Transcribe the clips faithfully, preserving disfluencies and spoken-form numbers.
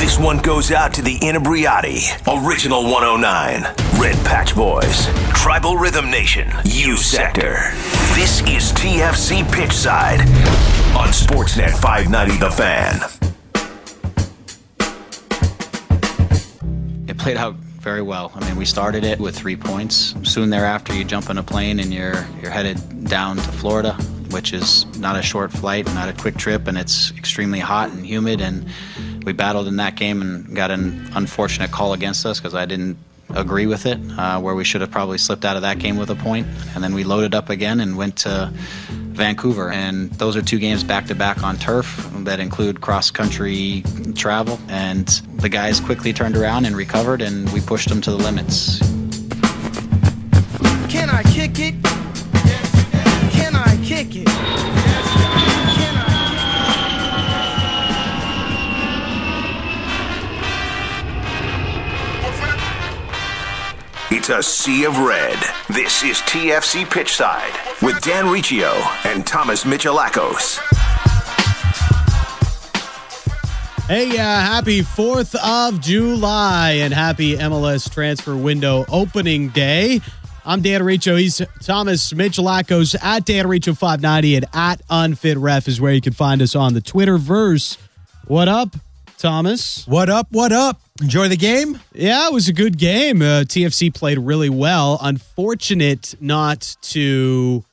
This one goes out to the Inebriati, Original one oh nine, Red Patch Boys, Tribal Rhythm Nation, U Sector. This is T F C Pitchside on Sportsnet five ninety The Fan. It played out very well. I mean, we started it with three points. Soon thereafter, you jump in a plane and you're you're headed down to Florida, which is not a short flight, not a quick trip, and it's extremely hot and humid. And we battled in that game and got an unfortunate call against us because I didn't agree with it, uh, where we should have probably slipped out of that game with a point. And then we loaded up again and went to Vancouver. And those are two games back-to-back on turf that include cross-country travel. And the guys quickly turned around and recovered, and we pushed them to the limits. Can I kick it? Can I kick it? Can I It's a sea of red. This is T F C Pitchside with Dan Riccio and Thomas Michalakos. Hey, uh, happy fourth of July and happy M L S transfer window opening day. I'm Dan Riccio. He's Thomas Michalakos at Dan Riccio five ninety and at Unfit Ref is where you can find us on the Twitterverse. What up, Thomas? What up? What up? Enjoy the game? Yeah, it was a good game. Uh, T F C played really well. Unfortunate not to, you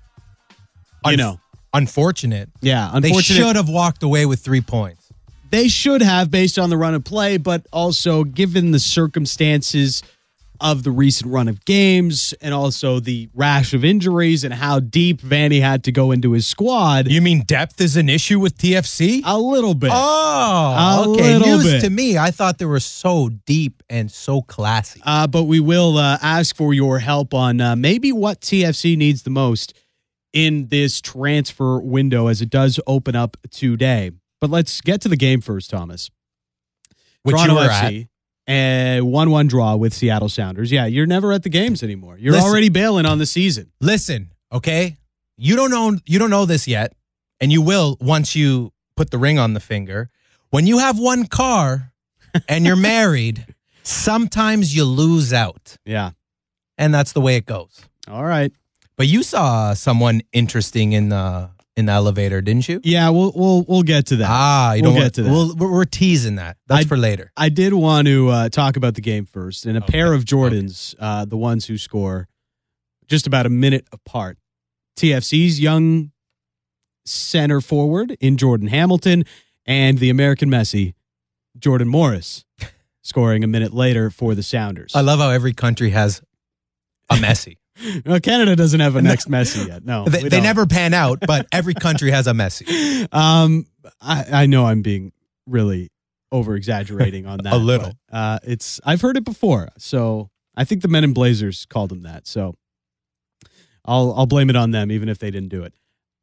Un- know. Unfortunate. Yeah, They unfortunate. should have walked away with three points. They should have based on the run of play, but also given the circumstances of the recent run of games and also the rash of injuries and how deep Vanny had to go into his squad. You mean depth is an issue with T F C? A little bit. Oh, A okay. little News bit. to me. I thought they were so deep and so classy. Uh, but we will uh, ask for your help on uh, maybe what T F C needs the most in this transfer window as it does open up today. But let's get to the game first, Thomas. Which Toronto you were F C, a one one draw with Seattle Sounders. Yeah, you're never at the games anymore. You're Listen. already bailing on the season. Listen, okay? You don't know you don't know this yet, and you will once you put the ring on the finger. When you have one car and you're married, sometimes you lose out. Yeah. And that's the way it goes. All right. But you saw someone interesting in the in the elevator, didn't you? Yeah, we'll we'll we'll get to that. Ah, you we'll don't get want, to that. We'll, we're, we're teasing that. That's I- for later. I did want to uh, talk about the game first, and a Okay. pair of Jordans, uh, the ones who score just about a minute apart. T F C's young center forward in Jordan Hamilton and the American Messi, Jordan Morris, scoring a minute later for the Sounders. I love how every country has a Messi. Well, Canada doesn't have a next Messi yet. No, they we they don't. never pan out, but every country has a Messi. Um, I, I know I'm being really over exaggerating on that. A little. but, uh, it's I've heard it before, so I think the Men in Blazers called him that. So I'll I'll blame it on them, even if they didn't do it.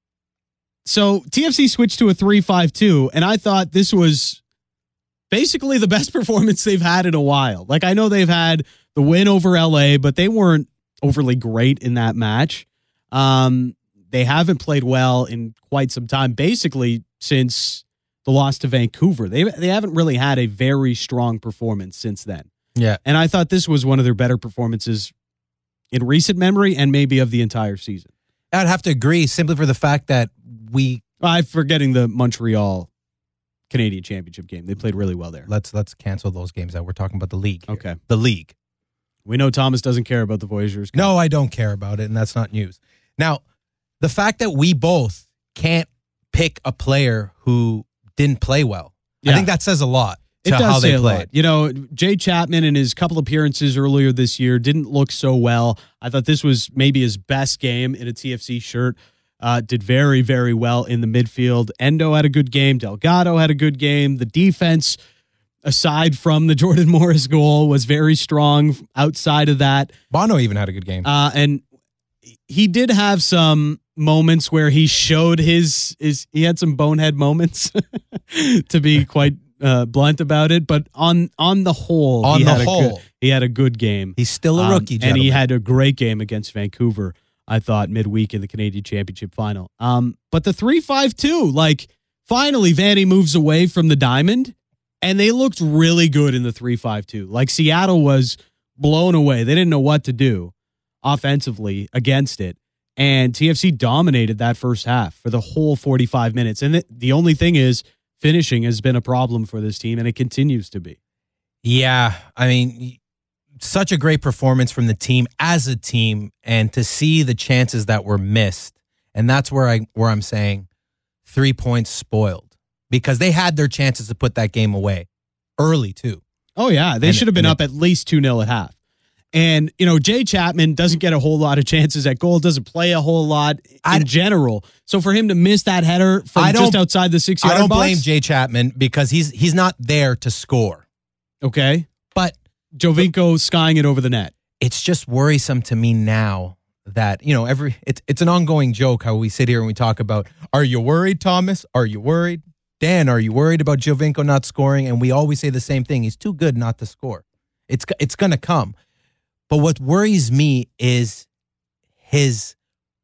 So T F C switched to a three five two, and I thought this was basically the best performance they've had in a while. Like, I know they've had the win over L A, but they weren't overly great in that match. Um, they haven't played well in quite some time, basically since the loss to Vancouver. They they haven't really had a very strong performance since then. Yeah. And I thought this was one of their better performances in recent memory and maybe of the entire season. I'd have to agree simply for the fact that we I'm forgetting the Montreal Canadian Championship game. They played really well there. let's let's cancel those games out. We're talking about the league. here. Okay. The league. We know Thomas doesn't care about the Voyageurs. No, I don't care about it, and that's not news. Now, the fact that we both can't pick a player who didn't play well, Yeah. I think that says a lot It to does how say they a played. lot. You know, Jay Chapman in his couple appearances earlier this year didn't look so well. I thought this was maybe his best game in a T F C shirt. Uh, did very, very well in the midfield. Endo had a good game. Delgado had a good game. The defense, aside from the Jordan Morris goal, was very strong outside of that. Bono even had a good game. Uh, and he did have some moments where he showed his, his he had some bonehead moments to be quite uh, blunt about it. But on on the whole, On he the had a whole. good, he had a good game. He's still a Um, rookie, and gentlemen. he had a great game against Vancouver, I thought, midweek in the Canadian Championship final. Um, but the three five two, like, finally Vanny moves away from the diamond And they looked really good in the three five two. Like Seattle was blown away. They didn't know what to do offensively against it. And T F C dominated that first half for the whole forty-five minutes. And the, the only thing is, finishing has been a problem for this team, and it continues to be. Yeah, I mean, such a great performance from the team as a team, and to see the chances that were missed, and that's where I where I'm saying three points spoiled, because they had their chances to put that game away early too. Oh yeah, they And- should have been and up at least two nil at half. And, you know, Jay Chapman doesn't get a whole lot of chances at goal, doesn't play a whole lot in I- general. So for him to miss that header from I don't- just outside the six-yard I box. don't blame Jay Chapman because he's he's not there to score, Okay. but Jovinko skying it over the net. it's just worrisome to me now that, you know, every it's it's an ongoing joke how we sit here and we talk about, are you worried, Thomas? Are you worried? Dan, are you worried about Jovinko not scoring? And we always say the same thing. He's too good not to score. It's it's going to come. But what worries me is his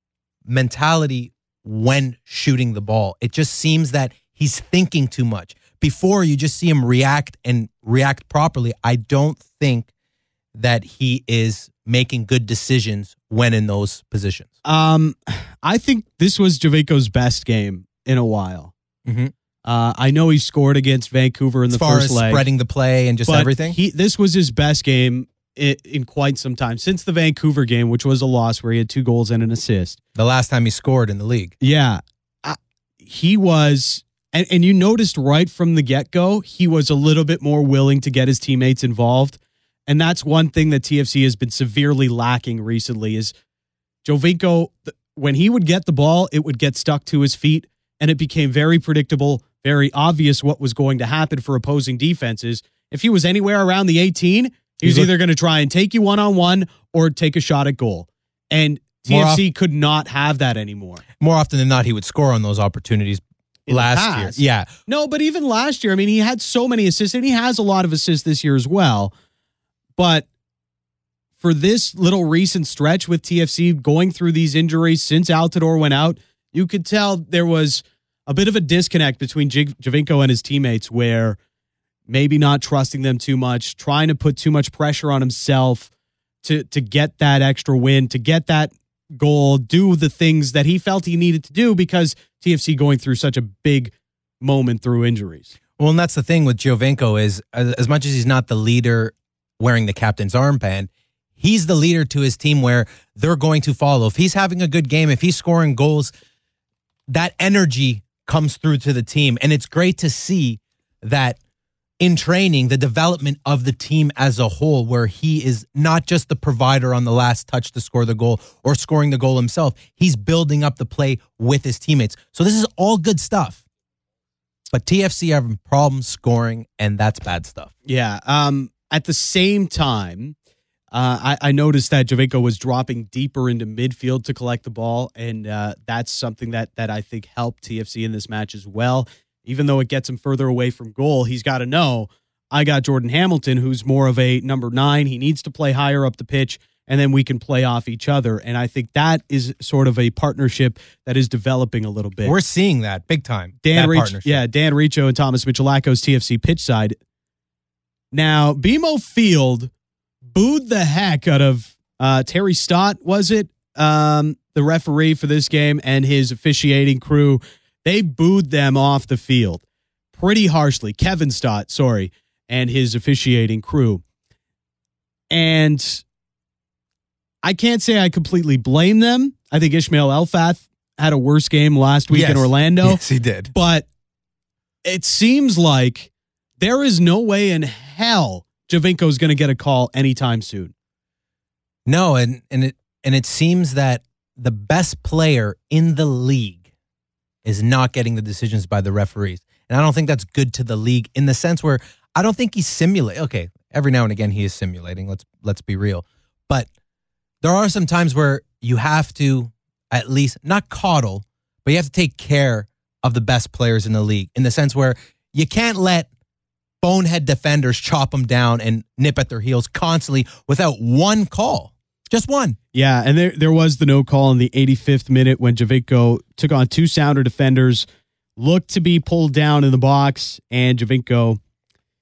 mentality when shooting the ball. It just seems that he's thinking too much. Before, you just see him react and react properly. I don't think that he is making good decisions when in those positions. Um, I think this was Jovinko's best game in a while. Mhm. Uh, I know he scored against Vancouver in As the far first as leg. spreading the play and just but everything. He, this was his best game in, in quite some time, since the Vancouver game, which was a loss where he had two goals and an assist. the last time he scored in the league. Yeah. I, he was, and, and you noticed right from the get-go, he was a little bit more willing to get his teammates involved. And that's one thing that T F C has been severely lacking recently is Jovinko, th- when he would get the ball, it would get stuck to his feet, and it became very predictable, very obvious what was going to happen for opposing defenses. If he was anywhere around the eighteen, he was He's either going to try and take you one-on-one or take a shot at goal. And T F C More could not have that anymore. More often than not, he would score on those opportunities In the last past. year. Yeah. No, but even last year, I mean, he had so many assists, and he has a lot of assists this year as well. But for this little recent stretch with T F C going through these injuries since Altidore went out, you could tell there was a bit of a disconnect between J- Jovinko and his teammates, where maybe not trusting them too much, trying to put too much pressure on himself to, to get that extra win, to get that goal, do the things that he felt he needed to do because T F C going through such a big moment through injuries. Well, and that's the thing with Jovinko is as, as much as he's not the leader wearing the captain's armband, he's the leader to his team where they're going to follow. If he's having a good game, if he's scoring goals, that energy comes through to the team. And it's great to see that in training, the development of the team as a whole, where he is not just the provider on the last touch to score the goal or scoring the goal himself. He's building up the play with his teammates. So this is all good stuff. But T F C having problems scoring, and that's bad stuff. Yeah. Um, at the same time, uh, I, I noticed that Jovinko was dropping deeper into midfield to collect the ball, and uh, that's something that that I think helped T F C in this match as well. Even though it gets him further away from goal, he's got to know, I got Jordan Hamilton, who's more of a number nine. He needs to play higher up the pitch, and then we can play off each other. And I think that is sort of a partnership that is developing a little bit. We're seeing that big time. Dan that Rich, partnership. yeah, Dan Riccio and Thomas Michelako's T F C pitch side. Now, B M O Field booed the heck out of uh, Terry Stott, was it? Um, the referee for this game and his officiating crew. They booed them off the field pretty harshly. Kevin Stott, sorry, and his officiating crew. And I can't say I completely blame them. I think Ishmael Elfath had a worse game last week Yes. in Orlando. Yes, he did. But it seems like there is no way in hell Jovinko is going to get a call anytime soon. No, and and it and it seems that the best player in the league is not getting the decisions by the referees. And I don't think that's good to the league in the sense where I don't think he's simulating. Okay, every now and again he is simulating. Let's let's be real. But there are some times where you have to at least not coddle, but you have to take care of the best players in the league in the sense where you can't let bonehead defenders chop them down and nip at their heels constantly without one call. Just one. Yeah, and there there was the no call in the eighty-fifth minute when Jovinko took on two Sounder defenders, looked to be pulled down in the box, and Jovinko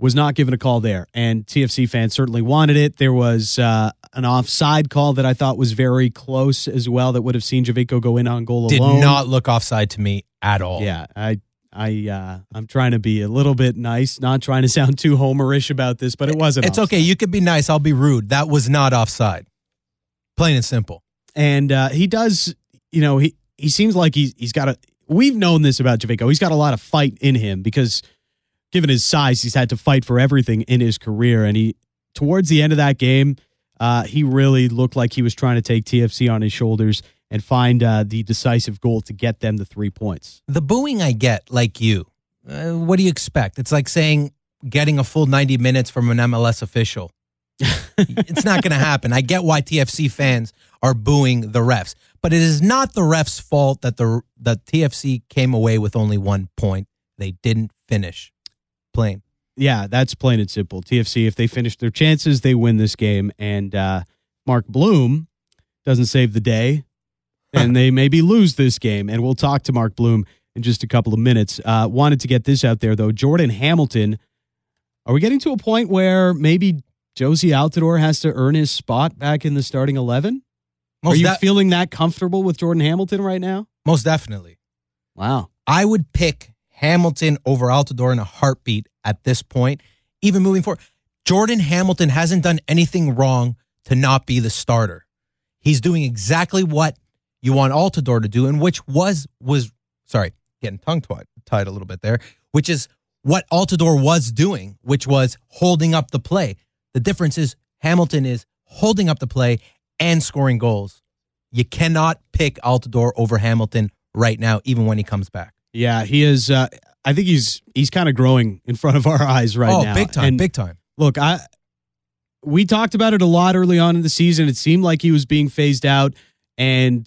was not given a call there, and T F C fans certainly wanted it. There was uh, an offside call that I thought was very close as well that would have seen Javinko go in on goal Did alone. not look offside to me at all. Yeah, I, I, uh, I'm trying to be a little bit nice, not trying to sound too homerish about this, but it wasn't. It's offside. okay. You could be nice. I'll be rude. That was not offside. Plain and simple. And uh, he does, you know, he he seems like he's he's got a. We've known this about Javinko. He's got a lot of fight in him because, given his size, he's had to fight for everything in his career. And he, towards the end of that game, uh, he really looked like he was trying to take T F C on his shoulders and find uh, the decisive goal to get them the three points. The booing I get, like you, uh, what do you expect? It's like saying getting a full ninety minutes from an M L S official. It's not going to happen. I get why T F C fans are booing the refs, but it is not the refs' fault that the that T F C came away with only one point. They didn't finish. Plain. Yeah, that's plain and simple. T F C, if they finish their chances, they win this game. And uh, Mark Bloom doesn't save the day, and they maybe lose this game. And we'll talk to Mark Bloom in just a couple of minutes. Uh, wanted to get this out there, though. Jordan Hamilton, are we getting to a point where maybe Josie Altidore has to earn his spot back in the starting eleven? Most Are you de- feeling that comfortable with Jordan Hamilton right now? Most definitely. Wow. I would pick Hamilton over Altidore in a heartbeat at this point, even moving forward. Jordan Hamilton hasn't done anything wrong to not be the starter. He's doing exactly what you want Altidore to do, and which was, was sorry, getting tongue-tied tied a little bit there, which is what Altidore was doing, which was holding up the play. The difference is Hamilton is holding up the play and scoring goals. You cannot pick Altidore over Hamilton right now, even when he comes back. Yeah, he is. Uh, I think he's he's kind of growing in front of our eyes right oh, now. Oh, big time, And big time. Look, I we talked about it a lot early on in the season. It seemed like he was being phased out, and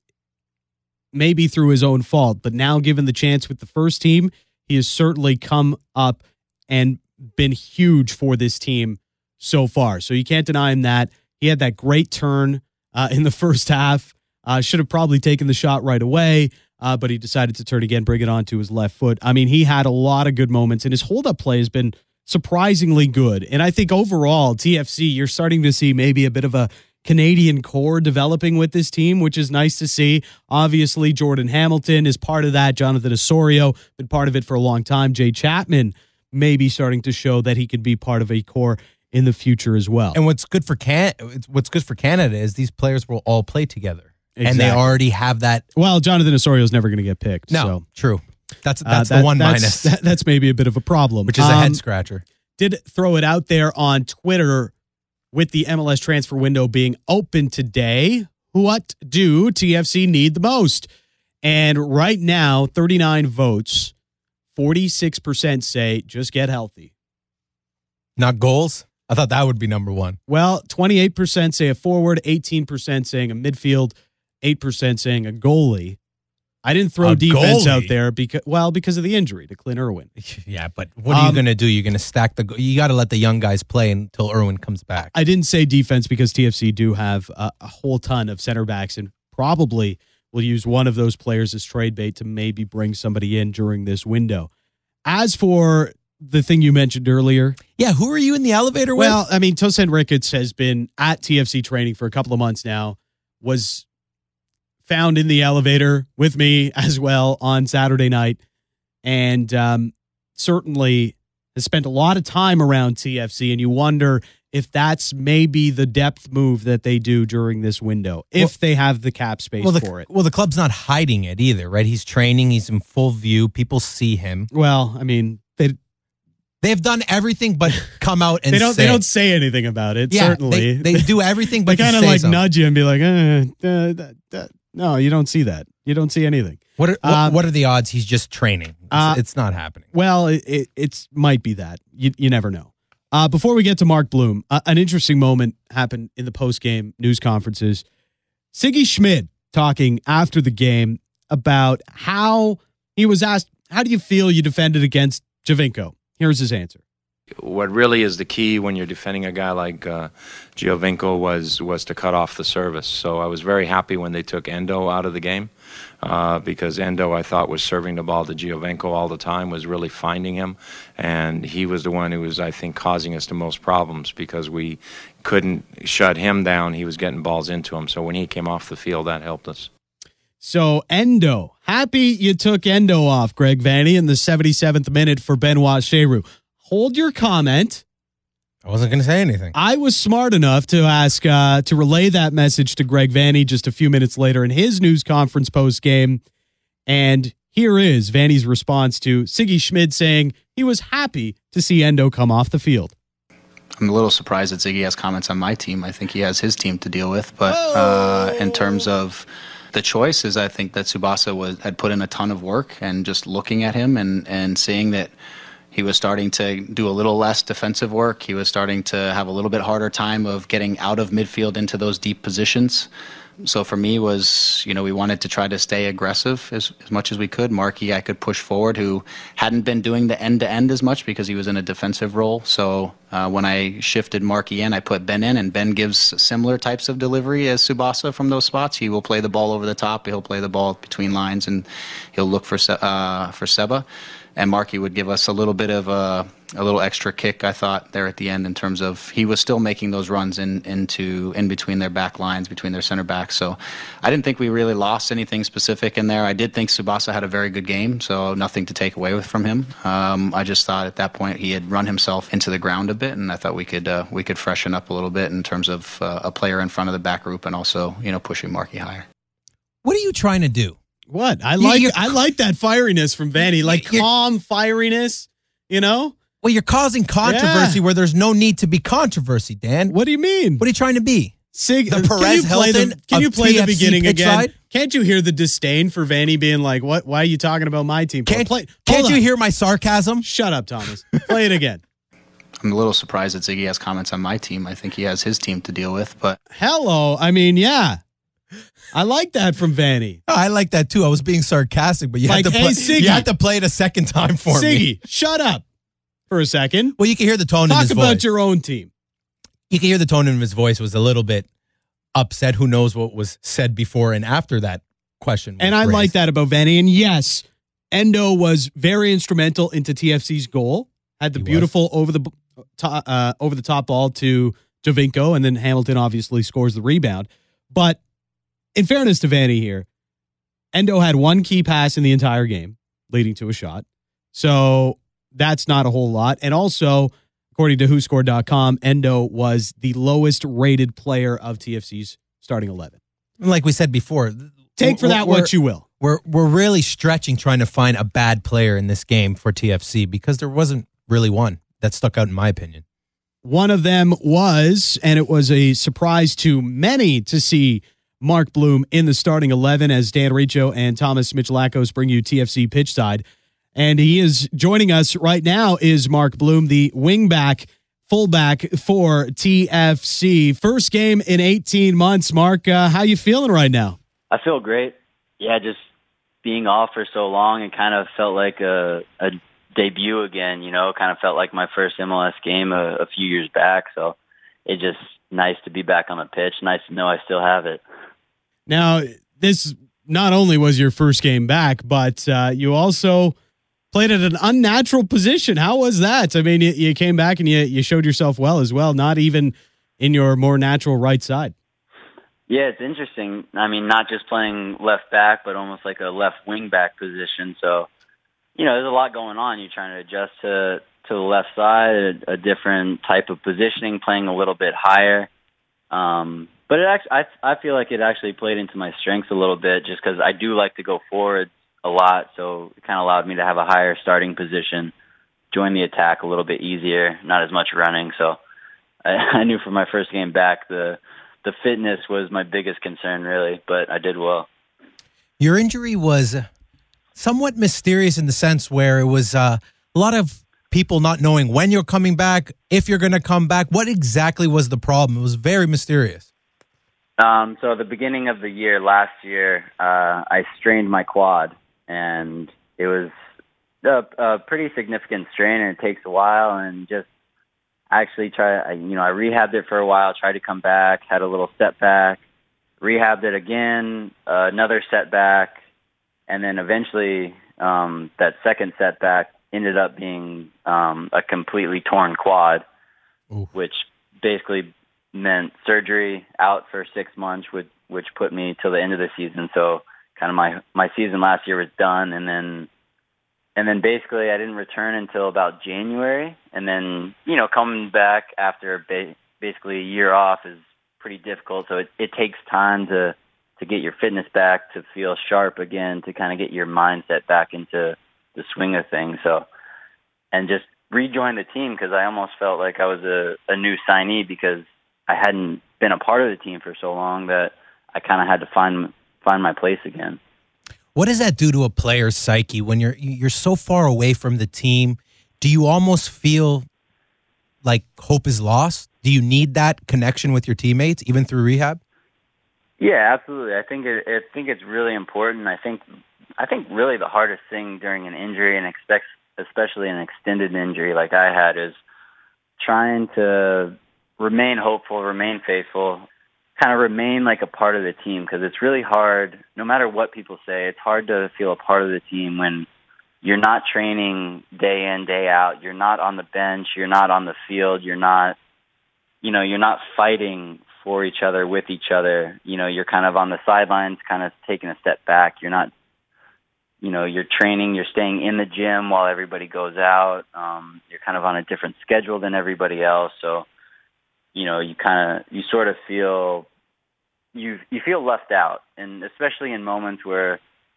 maybe through his own fault. But now, given the chance with the first team, he has certainly come up and been huge for this team so far. So you can't deny him that. He had that great turn uh, in the first half. Uh, should have probably taken the shot right away, uh, but he decided to turn again, bring it on to his left foot. I mean, he had a lot of good moments, and his hold-up play has been surprisingly good. And I think overall, T F C, you're starting to see maybe a bit of a Canadian core developing with this team, which is nice to see. Obviously, Jordan Hamilton is part of that. Jonathan Osorio, been part of it for a long time. Jay Chapman may be starting to show that he could be part of a core in the future as well. And what's good for Can what's good for Canada is these players will all play together, Exactly. and they already have that. Well, Jonathan Osorio is never going to get picked. No, so. true. That's Uh, that's that- the one that's, minus, that- that's maybe a bit of a problem, which is a Um, head scratcher. Did throw it out there on Twitter with the M L S transfer window being open today. What do T F C need the most? And right now, thirty-nine votes, forty-six percent say just get healthy. Not goals. I thought that would be number one. Well, twenty-eight percent say a forward, eighteen percent saying a midfield, eight percent saying a goalie. I didn't throw A defense goalie? out there because, well, because of the injury to Clint Irwin. Yeah, but what are you Um, going to do? You're going to stack the. You got to let the young guys play until Irwin comes back. I didn't say defense because T F C do have a, a whole ton of center backs and probably will use one of those players as trade bait to maybe bring somebody in during this window. As for the thing you mentioned earlier, Yeah, who are you in the elevator with? well, I mean, Tosin Ricketts has been at T F C training for a couple of months now, was found in the elevator with me as well on Saturday night, and um, certainly has spent a lot of time around T F C, and you wonder if that's maybe the depth move that they do during this window, if Well- they have the cap space well, the, for it. well, the club's not hiding it either, right? He's training. He's in full view. People see him. Well, I mean, they They've done everything but come out and they don't say they don't say anything about it. Yeah, certainly, they, they do everything They but kind of say like something. nudge you and be like, eh, uh, that, that. No, you don't see that. You don't see anything. What are, what, Um, what are the odds he's just training? It's, uh, it's not happening. Well, it, it it's might be that. You you never know. Uh, before we get to Mark Bloom, uh, an interesting moment happened in the post-game news conferences. Siggy Schmid talking after the game about how he was asked, how do you feel you defended against Javinko? Here's his answer. What really is the key when you're defending a guy like uh, Giovinco was was to cut off the service. So I was very happy when they took Endo out of the game. uh, because Endo, I thought, was serving the ball to Giovenco all the time, was really finding him, and he was the one who was, I think, causing us the most problems because we couldn't shut him down. He was getting balls into him, so when he came off the field, that helped us. So Endo, happy you took Endo off, Greg Vanney, in the seventy-seventh minute for Benoit Cheroux. Hold your comment. I wasn't going to say anything. I was smart enough to ask, uh, to relay that message to Greg Vanney just a few minutes later in his news conference post-game. And here is Vanney's response to Siggy Schmid saying he was happy to see Endo come off the field. I'm a little surprised that Ziggy has comments on my team. I think he has his team to deal with. But uh, in terms of the choices, I think that Tsubasa was, had put in a ton of work, and just looking at him and, and seeing that he was starting to do a little less defensive work. He was starting to have a little bit harder time of getting out of midfield into those deep positions. So for me was, you know, we wanted to try to stay aggressive as, as much as we could. Markey, I could push forward, who hadn't been doing the end-to-end as much because he was in a defensive role. So uh, when I shifted Markey in, I put Ben in, and Ben gives similar types of delivery as Tsubasa from those spots. He will play the ball over the top. He'll play the ball between lines, and he'll look for uh, for Seba. And Markey would give us a little bit of a, a little extra kick, I thought, there at the end, in terms of he was still making those runs in into in between their back lines, between their center backs. So I didn't think we really lost anything specific in there. I did think Tsubasa had a very good game, so nothing to take away with from him. Um, I just thought at that point he had run himself into the ground a bit, and I thought we could uh, we could freshen up a little bit in terms of uh, a player in front of the back group, and also, you know, pushing Markey higher. What are you trying to do? What? I like You're- I like that fieriness from Vanney, like You're- calm fieriness, you know? Well, you're causing controversy Yeah. where there's no need to be controversy, Dan. What do you mean? What are you trying to be? Sig, The can Perez you play Hilton the, can you of play the T F C beginning pitch again? side? Can't you hear the disdain for Vanney being like, "What? Why are you talking about my team?" Can't, play, can't hold you on. hear my sarcasm? Shut up, Thomas. Play it again. I'm a little surprised that Ziggy has comments on my team. I think he has his team to deal with. But Hello. I mean, yeah. I like that from Vanney. Oh, I like that too. I was being sarcastic, but you Like, had to hey, play. Siggy. You had to play it a second time for me. Siggy, shut up for a second. Well, you can hear the tone in Talk his about voice. your own team. You can hear the tone in his voice was a little bit upset. Who knows what was said before and after that question? was And I raised. like that about Vanney. And yes, Endo was very instrumental into T F C's goal. Had the He was. beautiful over the to- uh, over the top ball to Giovinco, and then Hamilton obviously scores the rebound. But in fairness to Vanney here, Endo had one key pass in the entire game, leading to a shot. So that's not a whole lot. And also, according to who scored dot com, Endo was the lowest rated player of T F C's starting eleven. And like we said before, Take for that we're- what you will. We're we're really stretching trying to find a bad player in this game for T F C because there wasn't really one that stuck out in my opinion. One of them was, and it was a surprise to many to see Mark Bloom in the starting eleven as Dan Riccio and Thomas Michalakos bring you T F C pitch side. And he is joining us right now is Mark Bloom, the wingback, fullback for T F C. First game in eighteen months. Mark, uh, how you feeling right now? I feel great. Yeah, just being off for so long, it kind of felt like a, a debut again, you know, kind of felt like my first M L S game a, a few years back. So it's just nice to be back on the pitch. Nice to know I still have it. Now, this not only was your first game back, but uh, you also played at an unnatural position. How was that? I mean, you, you came back and you, you showed yourself well as well, not even in your more natural right side. Yeah, it's interesting. I mean, not just playing left back, but almost like a left wing back position. So, you know, there's a lot going on. You're trying to adjust to, to the left side, a, a different type of positioning, playing a little bit higher. Um, but it actually, I, I feel like it actually played into my strengths a little bit just because I do like to go forward a lot. So it kind of allowed me to have a higher starting position, join the attack a little bit easier, not as much running. So I, I knew for my first game back, the the fitness was my biggest concern, really, but I did well. Your injury was somewhat mysterious in the sense where it was uh, a lot of people not knowing when you're coming back, if you're going to come back. What exactly was the problem? It was very mysterious. Um, so at the beginning of the year, last year, uh, I strained my quad, and it was a, a pretty significant strain, and it takes a while, and just actually try, I- you know, I rehabbed it for a while, tried to come back, had a little setback, rehabbed it again, uh, another setback, and then eventually um, that second setback ended up being um, a completely torn quad, Ooh. which basically meant surgery, out for six months, which, which put me till the end of the season. So kind of my, my season last year was done, and then and then basically I didn't return until about January, and then, you know, coming back after ba- basically a year off is pretty difficult. So it, it takes time to, to get your fitness back, to feel sharp again, to kind of get your mindset back into the swing of things. So, and just rejoin the team, because I almost felt like I was a, a new signee, because I hadn't been a part of the team for so long that I kind of had to find find my place again. What does that do to a player's psyche when you're you're so far away from the team? Do you almost feel like hope is lost? Do you need that connection with your teammates, even through rehab? Yeah, absolutely. I think it, I think it's really important. I think I think really the hardest thing during an injury, and expect, especially an extended injury like I had, is trying to remain hopeful, remain faithful, kind of remain like a part of the team, because it's really hard, no matter what people say, it's hard to feel a part of the team when you're not training day in, day out, you're not on the bench, you're not on the field, you're not, you know, you're not fighting for each other, with each other. You know, you're kind of on the sidelines, kind of taking a step back. You're not, you know, you're training, you're staying in the gym while everybody goes out. Um, you're kind of on a different schedule than everybody else. So, you know, you kind of, you sort of feel, you you feel left out, and especially in moments where,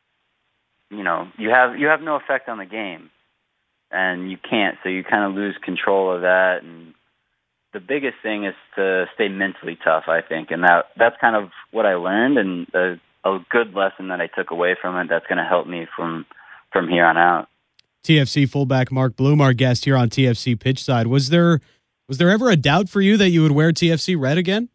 you know, you have you have no effect on the game, and you can't, so you kind of lose control of that. And the biggest thing is to stay mentally tough, I think, and that that's kind of what I learned, and a, a good lesson that I took away from it that's going to help me from from here on out. T F C fullback Mark Bloom, our guest here on T F C Pitchside. Was there was there ever a doubt for you that you would wear T F C red again?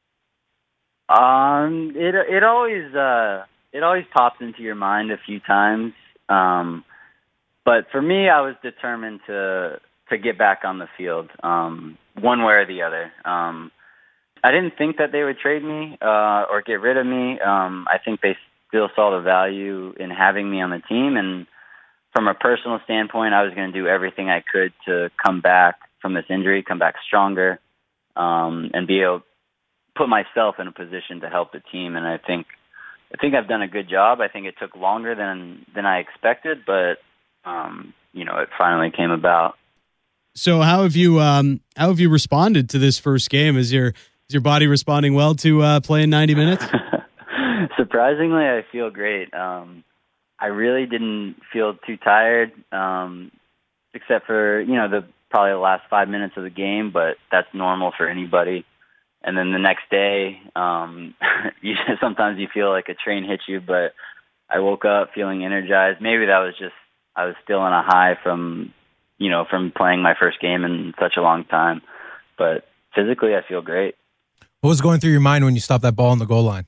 Um, it it always uh it always pops into your mind a few times. Um, but for me, I was determined to to get back on the field, um, one way or the other. Um, I didn't think that they would trade me uh, or get rid of me. Um, I think they still saw the value in having me on the team, and from a personal standpoint, I was going to do everything I could to come back from this injury, come back stronger, um, and be able put myself in a position to help the team. And I think, I think I've done a good job. I think it took longer than, than I expected, but, um, you know, it finally came about. So how have you, um, how have you responded to this first game? Is your, is your body responding well to, uh, playing ninety minutes? Surprisingly, I feel great. Um, I really didn't feel too tired, um, except for, you know, the, probably the last five minutes of the game, but that's normal for anybody. And then the next day, um, you sometimes you feel like a train hit you, but I woke up feeling energized. Maybe that was just, I was still on a high from, you know, from playing my first game in such a long time. But physically, I feel great. What was going through your mind when you stopped that ball on the goal line?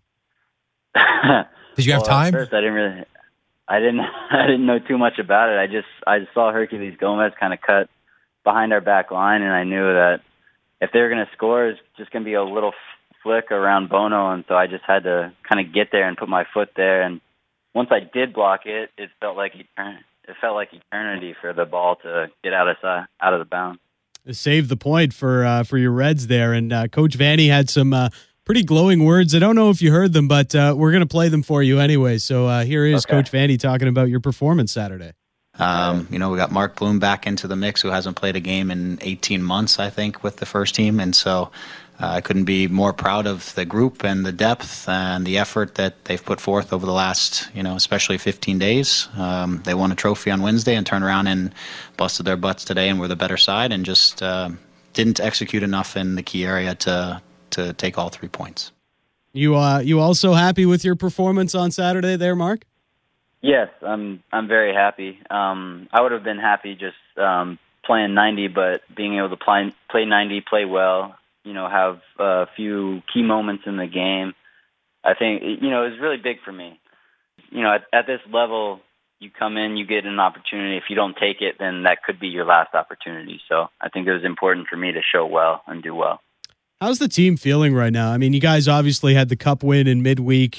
Did you have well, time? At first, I didn't really, I didn't, I didn't know too much about it. I just, I just saw Herculez Gomez kind of cut behind our back line, and I knew that if they were going to score, it's just going to be a little flick around Bono, and so I just had to kind of get there and put my foot there. And once I did block it, it felt like it felt like eternity for the ball to get out of out of the bound. Save the point for uh, for your Reds there, and uh, Coach Vanny had some uh, pretty glowing words. I don't know if you heard them, but uh, we're going to play them for you anyway. So uh, here is okay. Coach Vanny talking about your performance Saturday. Um, you know, we got Mark Bloom back into the mix, who hasn't played a game in eighteen months, I think, with the first team. And so uh, I couldn't be more proud of the group and the depth and the effort that they've put forth over the last, you know, especially fifteen days. Um, they won a trophy on Wednesday and turned around and busted their butts today and were the better side, and just uh, didn't execute enough in the key area to to take all three points. You uh, you also happy with your performance on Saturday there, Mark? Yes, I'm I'm very happy. Um, I would have been happy just um, playing ninety, but being able to play, play ninety, play well, you know, have a few key moments in the game, I think, you know, it was really big for me. You know, at, at this level, you come in, you get an opportunity. If you don't take it, then that could be your last opportunity. So I think it was important for me to show well and do well. How's the team feeling right now? I mean, you guys obviously had the cup win in midweek,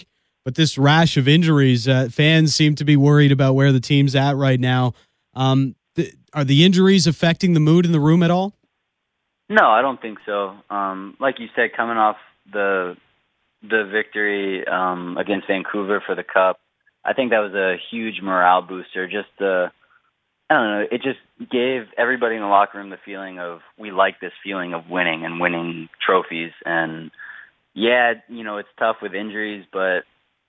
but this rash of injuries, uh, fans seem to be worried about where the team's at right now. Um, th- are the injuries affecting the mood in the room at all? No, I don't think so. Um, like you said, coming off the the victory um, against Vancouver for the Cup, I think that was a huge morale booster. Just the, I don't know, it just gave everybody in the locker room the feeling of, we like this feeling of winning and winning trophies. And yeah, you know, it's tough with injuries, but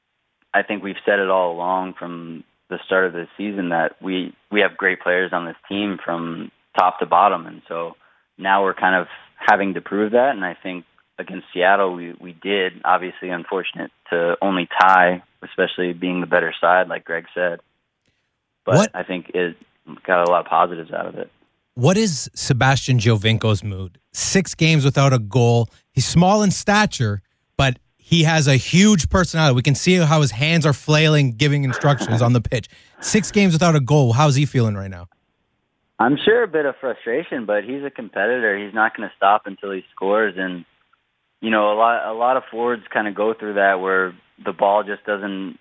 I think we've said it all along from the start of the season that we, we have great players on this team from top to bottom. And so now we're kind of having to prove that. And I think against Seattle, we, we did. Obviously unfortunate to only tie, especially being the better side, like Greg said. But what? I think it got a lot of positives out of it. What is Sebastian Giovinco's mood? Six games without a goal. He's small in stature, but he has a huge personality. We can see how his hands are flailing, giving instructions on the pitch. Six games without a goal. How's he feeling right now? I'm sure a bit of frustration, but he's a competitor. He's not going to stop until he scores. And, you know, a lot, a lot of forwards kind of go through that where the ball just doesn't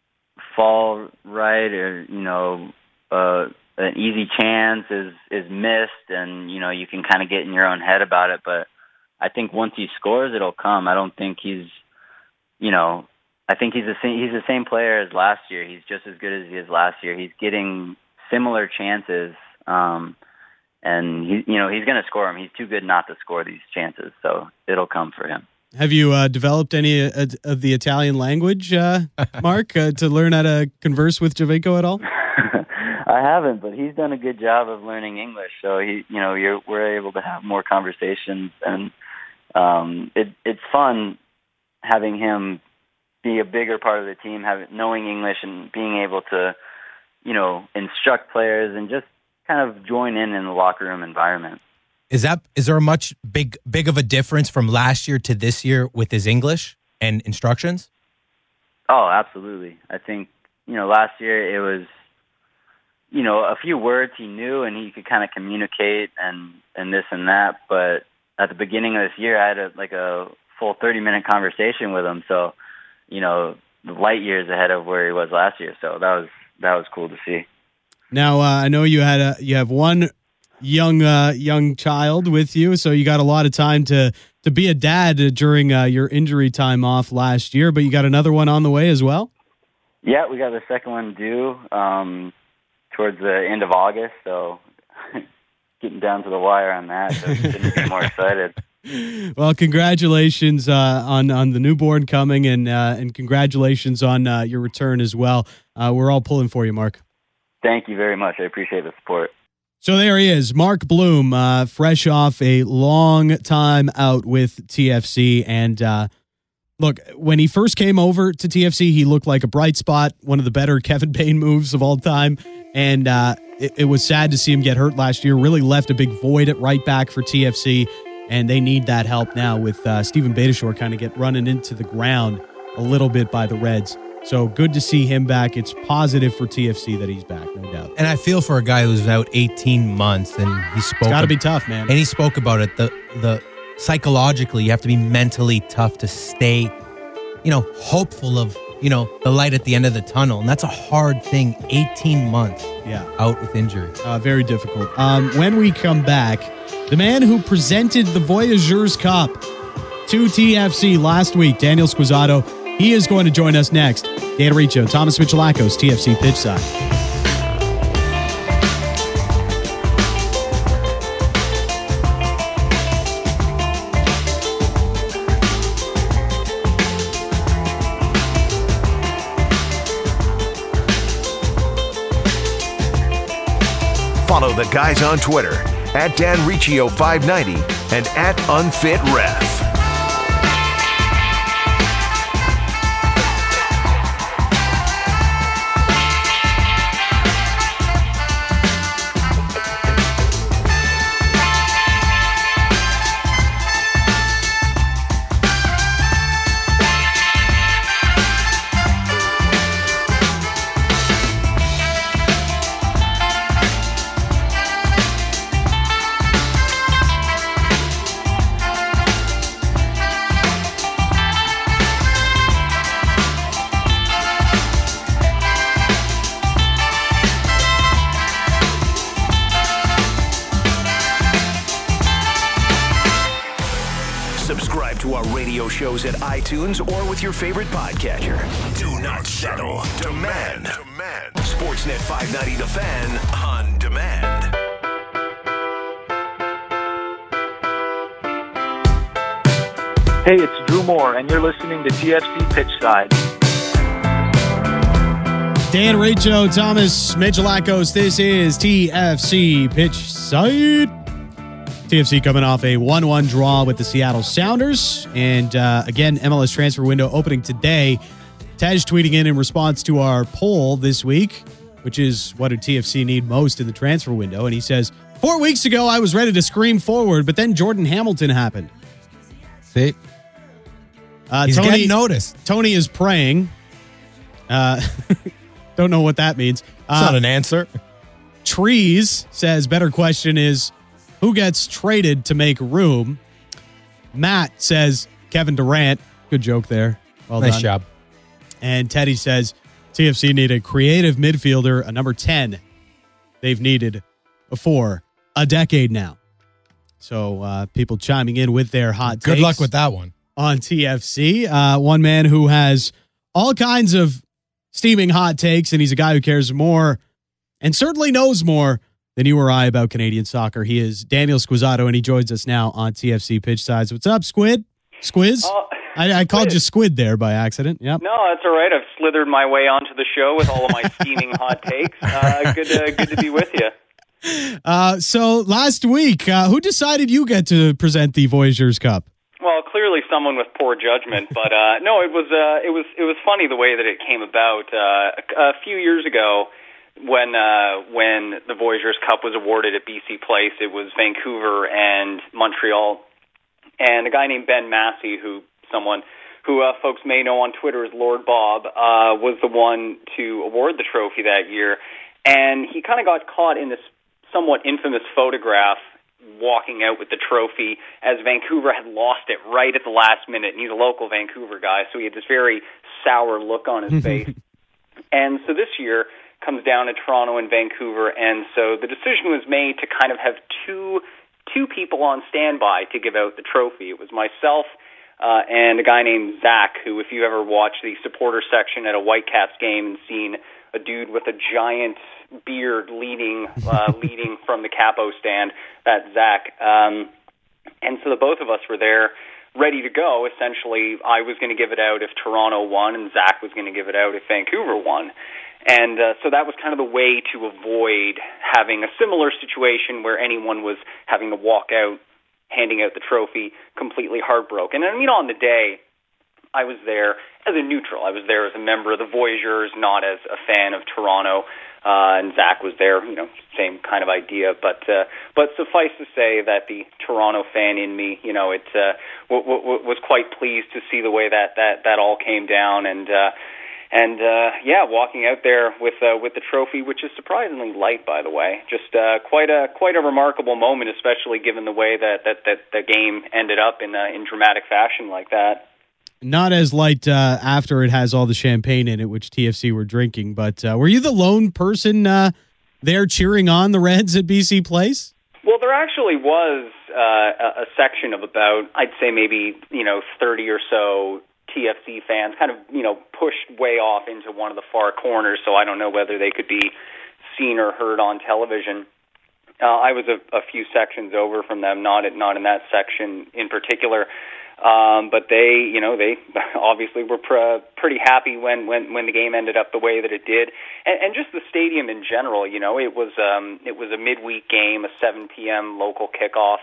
fall right, or, you know, uh, an easy chance is, is missed, and, you know, you can kind of get in your own head about it. But I think once he scores, it'll come. I don't think he's, you know, I think he's the same, he's the same player as last year. He's just as good as he is last year. He's getting similar chances. Um, and he, you know, he's going to score them. He's too good not to score these chances, so it'll come for him. Have you uh, developed any uh, of the Italian language, uh, Mark, uh, to learn how to converse with Giovinco at all? I haven't, but he's done a good job of learning English. So he, you know, you're, we're able to have more conversations, and um, it, it's fun having him be a bigger part of the team, having knowing English and being able to, you know, instruct players and just kind of join in in the locker room environment. Is that is there a much big big of a difference from last year to this year with his English and instructions? Oh, absolutely. I think, you know, last year it was, you know, a few words he knew and he could kind of communicate and, and this and that. But at the beginning of this year, I had a, like a full thirty minute conversation with him. So, you know, light years ahead of where he was last year. So that was that was cool to see. Now, uh, I know you had a you have one young uh, young child with you, so you got a lot of time to to be a dad during uh, your injury time off last year. But you got another one on the way as well. Yeah, we got the second one due um, towards the end of August. So getting down to the wire on that. So couldn't be more excited. Well, congratulations uh, on on the newborn coming, and uh, and congratulations on uh, your return as well. Uh, we're all pulling for you, Mark. Thank you very much. I appreciate the support. So there he is, Mark Bloom, uh, fresh off a long time out with T F C. And uh, look, when he first came over to T F C, he looked like a bright spot, one of the better Kevin Payne moves of all time. And uh, it, it was sad to see him get hurt last year, really left a big void at right back for T F C. And they need that help now with uh, Steven Beitashour kind of get running into the ground a little bit by the Reds. So good to see him back. It's positive for T F C that he's back, no doubt. And I feel for a guy who's out eighteen months, and he spoke. It's got to be tough, man. And he spoke about it. The the psychologically, you have to be mentally tough to stay, you know, hopeful of, you know, the light at the end of the tunnel, and that's a hard thing. eighteen months, yeah, out with injury, uh, very difficult. Um, when we come back, the man who presented the Voyageurs Cup to T F C last week, Daniel Squizzato. He is going to join us next. Dan Riccio, Thomas Michalakos, T F C Pitchside. Follow the guys on Twitter at Dan Riccio five ninety and at UnfitRef. Subscribe to our radio shows at iTunes or with your favorite podcatcher. Do not settle. Demand. Demand. Sportsnet five ninety The Fan on demand. Hey, it's Drew Moore, and you're listening to T F C Pitchside. Dan Rachel, Thomas Mitchellakos, this is T F C Pitchside. T F C coming off a one one draw with the Seattle Sounders. And uh, again, M L S transfer window opening today. Tej tweeting in in response to our poll this week, which is what do T F C need most in the transfer window. And he says, four weeks ago, I was ready to scream forward, but then Jordan Hamilton happened. See? Uh, He's Tony, getting noticed. Tony is praying. Uh, don't know what that means. It's Uh, not an answer. Trees says, better question is, who gets traded to make room? Matt says, Kevin Durant. Good joke there. Well Nice done. job. And Teddy says, T F C need a creative midfielder, a number ten. They've needed for a decade now. So uh, people chiming in with their hot Good takes luck with that one. on T F C. Uh, one man who has all kinds of steaming hot takes, and he's a guy who cares more and certainly knows more than you or I about Canadian soccer. He is Daniel Squizzato, and he joins us now on T F C Pitch Sides. What's up, Squid? Squiz? Oh, I, I called Squid. you Squid there by accident. Yep. No, that's all right. I've slithered my way onto the show with all of my steaming hot takes. Uh, good, to, good to be with you. Uh, so last week, uh, who decided you get to present the Voyageurs Cup? Well, clearly someone with poor judgment, but uh, no, it was uh, it was it was funny the way that it came about. Uh, a, a few years ago, when uh, when the Voyageurs Cup was awarded at B C Place, it was Vancouver and Montreal, and a guy named Ben Massey, who someone who uh, folks may know on Twitter as Lord Bob, uh, was the one to award the trophy that year, and he kind of got caught in this somewhat infamous photograph walking out with the trophy as Vancouver had lost it right at the last minute, and he's a local Vancouver guy, so he had this very sour look on his face. And so this year comes down to Toronto and Vancouver, and so the decision was made to kind of have two two people on standby to give out the trophy. It was myself uh, and a guy named Zach, who, if you ever watched the supporter section at a Whitecaps game and seen a dude with a giant beard leading uh, leading from the capo stand, that's Zach. Um, and so the both of us were there ready to go. Essentially, I was going to give it out if Toronto won, and Zach was going to give it out if Vancouver won. And uh, so that was kind of the way to avoid having a similar situation where anyone was having to walk out, handing out the trophy, completely heartbroken. And I mean, on the day, I was there as a neutral. I was there as a member of the Voyageurs, not as a fan of Toronto. Uh, and Zach was there, you know, same kind of idea. But uh, but suffice to say that the Toronto fan in me, you know, it uh, w- w- was quite pleased to see the way that that, that all came down. And uh, and uh, yeah, walking out there with uh, with the trophy, which is surprisingly light, by the way, just uh, quite a quite a remarkable moment, especially given the way that that, that the game ended up in uh, in dramatic fashion like that. Not as light uh, after it has all the champagne in it, which T F C were drinking. But uh, were you the lone person uh, there cheering on the Reds at B C Place? Well, there actually was uh, a, a section of about, I'd say maybe, you know, thirty or so T F C fans kind of, you know, pushed way off into one of the far corners, so I don't know whether they could be seen or heard on television. Uh, I was a, a few sections over from them, not at, not in that section in particular. Um, but they, you know, they obviously were pr- pretty happy when, when, when the game ended up the way that it did, and, and just the stadium in general. You know, it was um, it was a midweek game, a seven p.m. local kickoff,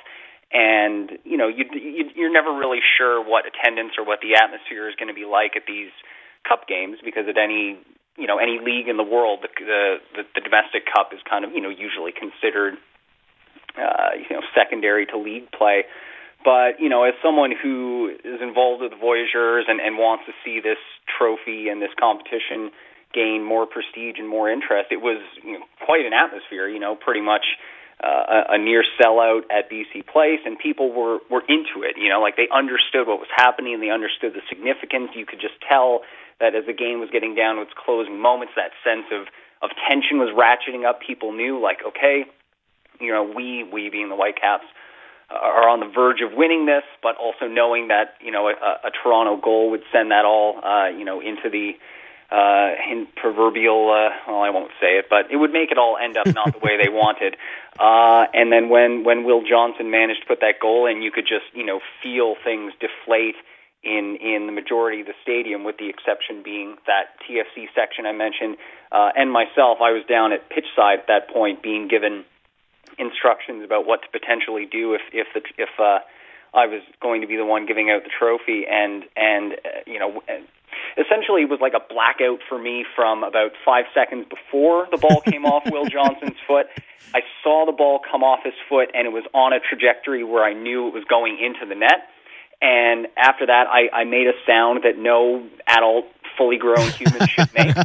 and you know, you, you you're never really sure what attendance or what the atmosphere is going to be like at these cup games, because at any you know any league in the world, the the, the domestic cup is kind of you know usually considered uh, you know secondary to league play. But, you know, as someone who is involved with the Voyageurs and, and wants to see this trophy and this competition gain more prestige and more interest, it was you know, quite an atmosphere, you know, pretty much uh, a, a near sellout at B C Place, and people were, were into it, you know, like they understood what was happening and they understood the significance. You could just tell that as the game was getting down to its closing moments, that sense of, of tension was ratcheting up. People knew, like, okay, you know, we, we being the Whitecaps, are on the verge of winning this, but also knowing that, you know, a, a Toronto goal would send that all, uh, you know, into the uh, in proverbial, uh, well, I won't say it, but it would make it all end up not the way they wanted. Uh, and then when, when Will Johnson managed to put that goal in, you could just, you know, feel things deflate in, in the majority of the stadium, with the exception being that T F C section I mentioned. Uh, and myself, I was down at pitch side at that point, being given instructions about what to potentially do if if the, if uh, I was going to be the one giving out the trophy, and and uh, you know, essentially it was like a blackout for me from about five seconds before the ball came off Will Johnson's foot. I saw the ball come off his foot, and it was on a trajectory where I knew it was going into the net. And after that, I, I made a sound that no adult, fully grown human should make.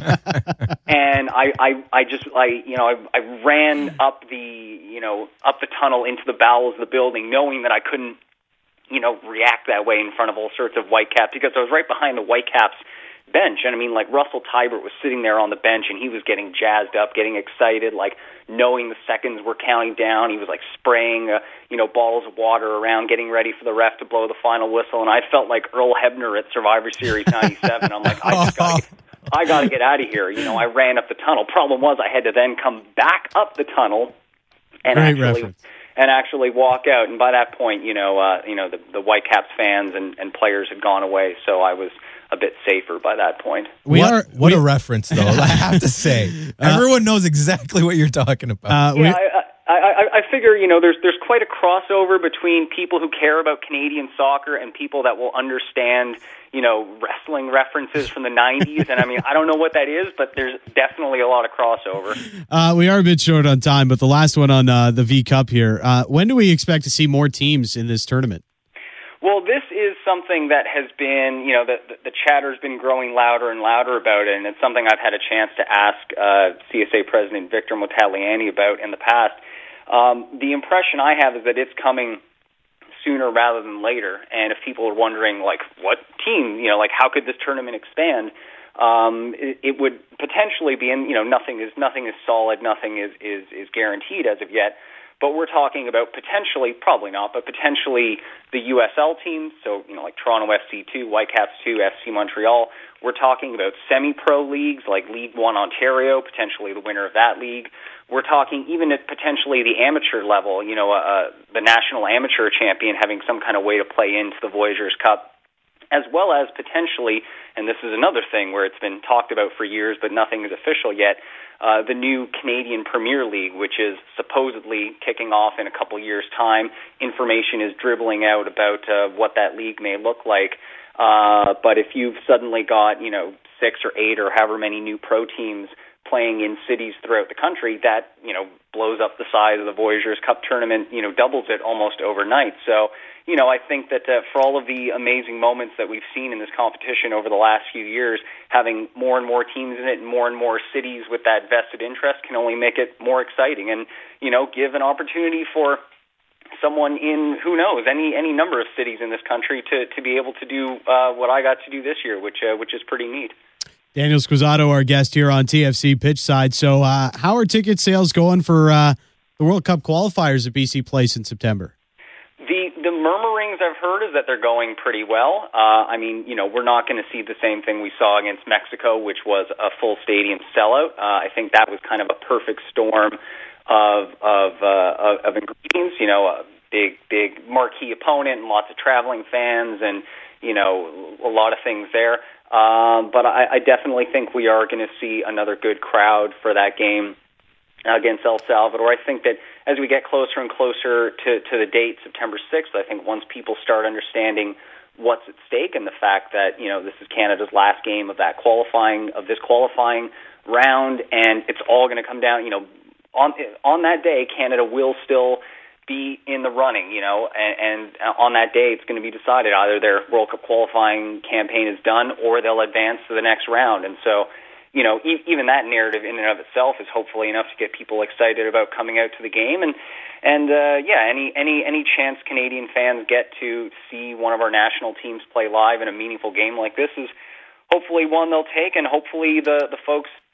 And I, I, I just, I, you know, I, I ran up the, you know, up the tunnel into the bowels of the building, knowing that I couldn't, you know, react that way in front of all sorts of Whitecaps, because I was right behind the Whitecaps bench. And I mean, like, Russell Tybert was sitting there on the bench, and he was getting jazzed up, getting excited, like knowing the seconds were counting down. He was like spraying, uh, you know, bottles of water around, getting ready for the ref to blow the final whistle. And I felt like Earl Hebner at Survivor Series ninety-seven. I'm like, I just gotta get, I gotta get out of here. You know, I ran up the tunnel. Problem was, I had to then come back up the tunnel and Great actually. reference. And actually walk out, and by that point, you know, uh, you know, the, the Whitecaps fans and, and players had gone away, so I was a bit safer by that point. We what are what we, a reference, though. I have to say, everyone knows exactly what you're talking about. Uh, we, Yeah, I, I, I, I figure, you know, there's there's quite a crossover between people who care about Canadian soccer and people that will understand, you know, wrestling references from the nineties. And I mean, I don't know what that is, but there's definitely a lot of crossover. uh, we are a bit short on time, but the last one on uh, the V Cup here. Uh, when do we expect to see more teams in this tournament? Well, this is something that has been, you know, the, the, the chatter's been growing louder and louder about it, and it's something I've had a chance to ask uh, C S A President Victor Motaliani about in the past. Um, the impression I have is that it's coming sooner rather than later, and if people are wondering, like, what team, you know, like, how could this tournament expand, um, it, it would potentially be, in, you know, nothing is nothing is solid, nothing is, is, is guaranteed as of yet. But we're talking about potentially, probably not, but potentially the U S L teams, so, you know, like Toronto F C two, Whitecaps two, F C Montreal. We're talking about semi-pro leagues like League One Ontario, potentially the winner of that league. We're talking even at potentially the amateur level, you know, uh, the national amateur champion having some kind of way to play into the Voyageurs Cup, as well as potentially, and this is another thing where it's been talked about for years, but nothing is official yet, Uh, the new Canadian Premier League, which is supposedly kicking off in a couple years' time. Information is dribbling out about uh, what that league may look like. Uh, but if you've suddenly got, you know, six or eight or however many new pro teams playing in cities throughout the country, that, you know, blows up the size of the Voyageurs Cup tournament, you know, doubles it almost overnight. So, you know, I think that uh, for all of the amazing moments that we've seen in this competition over the last few years, having more and more teams in it and more and more cities with that vested interest can only make it more exciting and, you know, give an opportunity for someone in, who knows, any any number of cities in this country to, to be able to do uh, what I got to do this year, which uh, which is pretty neat. Daniel Squizzato, our guest here on T F C Pitchside. So uh, how are ticket sales going for uh, the World Cup qualifiers at B C Place in September? The the murmurings I've heard is that they're going pretty well. Uh, I mean, you know, we're not going to see the same thing we saw against Mexico, which was a full stadium sellout. Uh, I think that was kind of a perfect storm of of uh, of, of ingredients. You know, a big big marquee opponent and lots of traveling fans, and you know, a lot of things there. Um, but I, I definitely think we are going to see another good crowd for that game against El Salvador. I think that as we get closer and closer to, to the date, September sixth, I think once people start understanding what's at stake and the fact that, you know, this is Canada's last game of that qualifying, of this qualifying round, and it's all going to come down, you know, on on that day, Canada will still be in the running, you know, and, and on that day it's going to be decided either their World Cup qualifying campaign is done or they'll advance to the next round. And so, you know, e- even that narrative in and of itself is hopefully enough to get people excited about coming out to the game. And, and uh, yeah, any, any, any chance Canadian fans get to see one of our national teams play live in a meaningful game like this is hopefully one they'll take, and hopefully the, the folks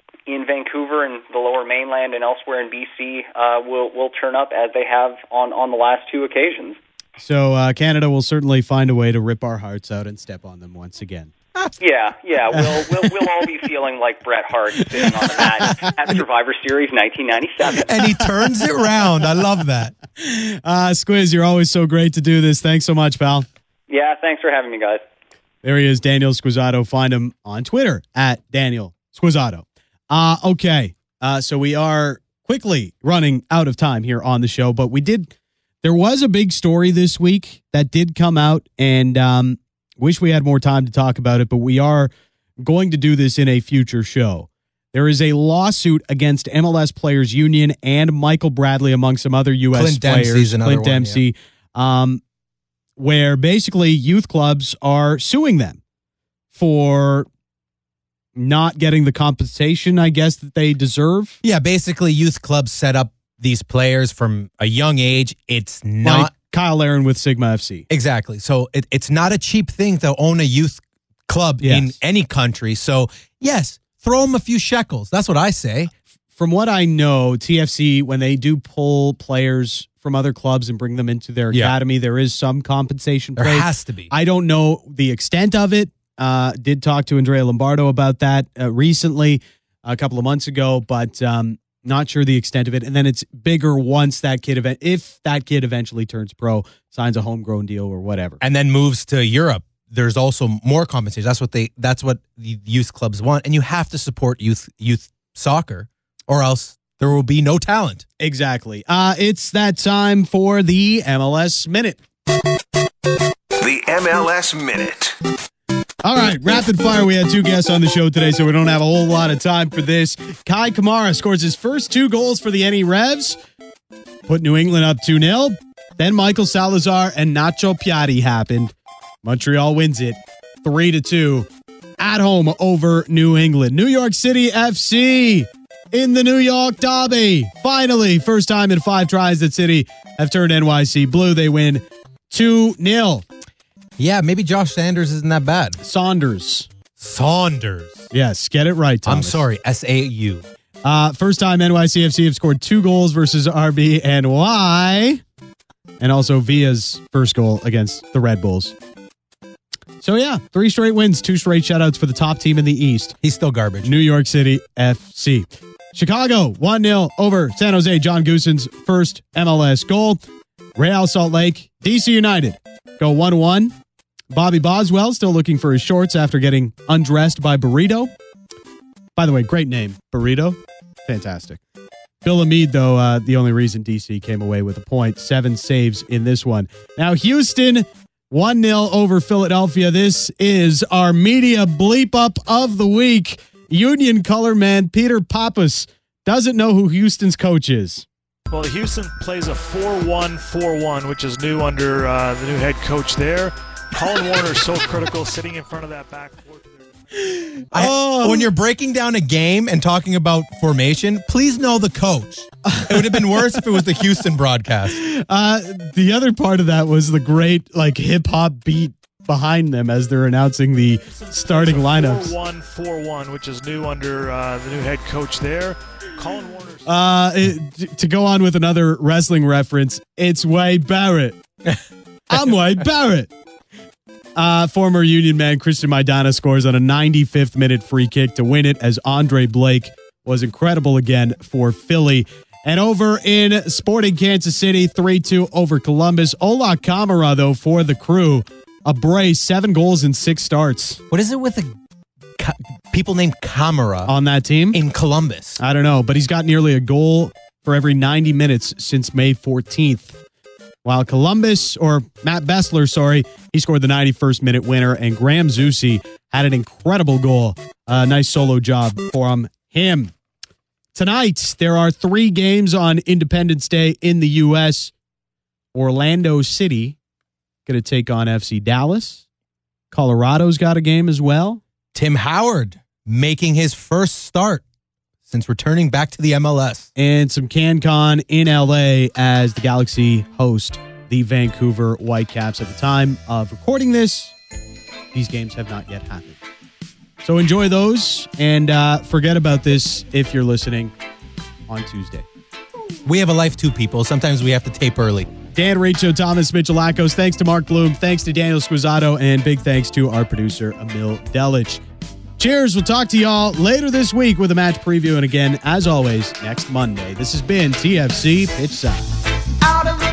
in Vancouver and the Lower Mainland and elsewhere in B C uh, will will turn up as they have on, on the last two occasions. So uh, Canada will certainly find a way to rip our hearts out and step on them once again. Yeah, yeah, we'll, we'll we'll all be feeling like Bret Hart sitting on the mat at Survivor Series nineteen ninety-seven. And he turns it round. I love that. Uh, Squiz, you're always so great to do this. Thanks so much, pal. Yeah, thanks for having me, guys. There he is, Daniel Squizzato. Find him on Twitter at Daniel Squizzato. Uh, okay, uh, so we are quickly running out of time here on the show, but we did. There was a big story this week that did come out, and um, wish we had more time to talk about it, but we are going to do this in a future show. There is a lawsuit against M L S Players Union and Michael Bradley, among some other U S Clint players. Dempsey's another Clint one, Dempsey, yeah. um, where basically youth clubs are suing them for not getting the compensation, I guess, that they deserve. Yeah, basically youth clubs set up these players from a young age. It's not... Like Kyle Aaron with Sigma F C. Exactly. So it, it's not a cheap thing to own a youth club Yes. in any country. So, yes, throw them a few shekels. That's what I say. From what I know, T F C, when they do pull players from other clubs and bring them into their Yeah. academy, there is some compensation There paid. has to be. I don't know the extent of it. Uh, did talk to Andrea Lombardo about that uh, recently, a couple of months ago, but um, not sure the extent of it. And then it's bigger once that kid, event, if that kid eventually turns pro, signs a homegrown deal or whatever. And then moves to Europe. There's also more compensation. That's what they. That's what the youth clubs want, and you have to support youth youth soccer, or else there will be no talent. Exactly. Uh, it's that time for the M L S Minute. The M L S Minute. All right, rapid fire. We had two guests on the show today, so we don't have a whole lot of time for this. Kai Kamara scores his first two goals for the N E Revs, put New England up two nil. Then Michael Salazar and Nacho Piatti happened. Montreal wins it three to two at home over New England. New York City F C in the New York Derby. Finally, first time in five tries that City have turned N Y C blue. They win two nil. Yeah, maybe Josh Sanders isn't that bad. Saunders. Saunders. Yes, get it right, Thomas. I'm sorry, S A U. Uh, first time N Y C F C have scored two goals versus R B N Y. And also Villa's first goal against the Red Bulls. So yeah, three straight wins, two straight shutouts for the top team in the East. He's still garbage. New York City F C. Chicago, one nil over San Jose. John Goosen's first M L S goal. Real Salt Lake, D C United go one one. Bobby Boswell still looking for his shorts after getting undressed by Burrito. By the way, great name, Burrito. Fantastic. Bill Hamid, though, uh, the only reason D C came away with a point. Seven saves in this one. Now, Houston, one nil over Philadelphia. This is our media bleep up of the week. Union color man Peter Pappas doesn't know who Houston's coach is. Well, Houston plays a four one four one, which is new under uh, the new head coach there. Colin Warner is so critical sitting in front of that back four. I, Oh. when you're breaking down a game and talking about formation, please know the coach. It would have been worse if it was the Houston broadcast. Uh, the other part of that was the great like hip hop beat behind them as they're announcing the starting lineups. four one four one, which is new under uh, the new head coach there. Colin Warner. Uh, it, to go on with another wrestling reference, it's Wade Barrett. I'm Wade Barrett. Uh, former Union man Christian Maidana scores on a ninety-fifth minute free kick to win it as Andre Blake was incredible again for Philly. And over in Sporting Kansas City, three two over Columbus. Ola Kamara, though, for the Crew, a brace, seven goals in six starts. What is it with the ca- people named Camara on that team in Columbus? I don't know, but he's got nearly a goal for every ninety minutes since May fourteenth. While Columbus, or Matt Bessler, sorry, he scored the ninety-first minute winner, and Graham Zusi had an incredible goal. A nice solo job from him. Tonight, there are three games on Independence Day in the U S Orlando City going to take on F C Dallas. Colorado's got a game as well. Tim Howard making his first start since returning back to the M L S. And some CanCon in L A as the Galaxy host the Vancouver Whitecaps. At the time of recording this, these games have not yet happened. So enjoy those, and uh, forget about this if you're listening on Tuesday. We have a life too, people. Sometimes we have to tape early. Dan Rachel, Thomas Michalakos, thanks to Mark Bloom, thanks to Daniel Squizzato, and big thanks to our producer, Emil Delich. Cheers. We'll talk to y'all later this week with a match preview. And again, as always, next Monday. This has been T F C Pitchside. Out of